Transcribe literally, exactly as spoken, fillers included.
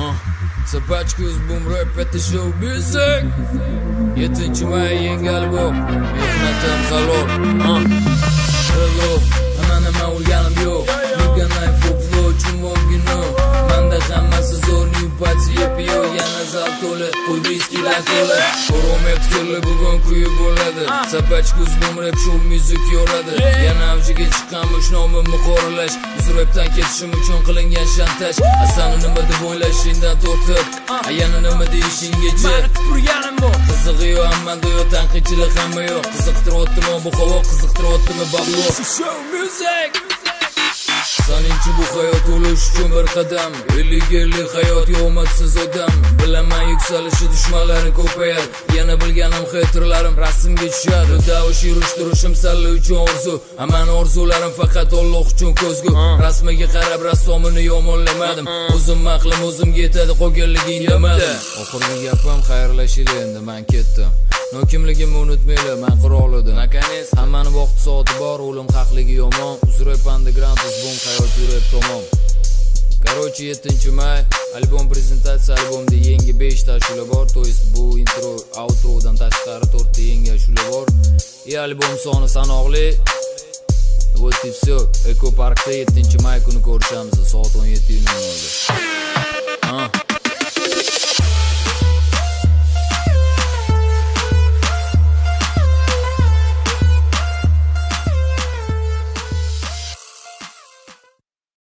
Uh, Sabachkuz boom rap at the show music. yettinchi may yangi albom. Mehnatim halol. Uh. Hello, ana nima o'lganim yo'q. Bugunay flow chumon gino. Manda hammasi zo'rning pati yepiyo. Yana zal to'la, qo'y viskilar to'la. Ko'rmet kelli bugun kuyib bo'ladi. Sabachkuz boom rap show music yoradi. Yana avjiga chiqqan bu nomimni qoralash. Biz rapdan ketishim uchun qilingan shantaj. Asani nima deb o'ylashingdan tortib, ayani nima deyishinggacha turganim bor. Qiziqyo hammanda yo'q, tanqidchilik hamma yo'q. Qiziqtiryaptimi bu havo, qiziqtiryaptimi bablo. Show music. Saninchi bu hayot o'lish uchun bir qadam. ellik yillik hayot yo'matsiz odam. Bilaman yuksalishi dushmanlarim ko'payar. Yana bilganim haterlarim rasmga tushadi. Davish yurishtirishim salla uchun orzu. Aman orzularim faqat Alloh uchun ko'zgu. Rasmiga qarab rassomini yomonlamadim. O'zim maqlim o'zimga yetadi, qolganliging demadim. Oxirgi gapim xayrlashaylik endi, men ketdim. No kimligimni unutmaylar, men qirol edim. Hammani vaqt soati bor, o'lim haqligi yomon. Uzrep underground uzbom hayot yurib tamom. Короче, yettinchi may albom prezentatsiya, albomda yangi besh ta ashula bor. To есть bu intro, outrodan tashqari to'rt ta yangi ashula bor. И albom soni sanoqli. Вот и всё. Eko Parkda yettinchi may kuni ko'rishamiz soat o'n yetti nol nol da. Ha.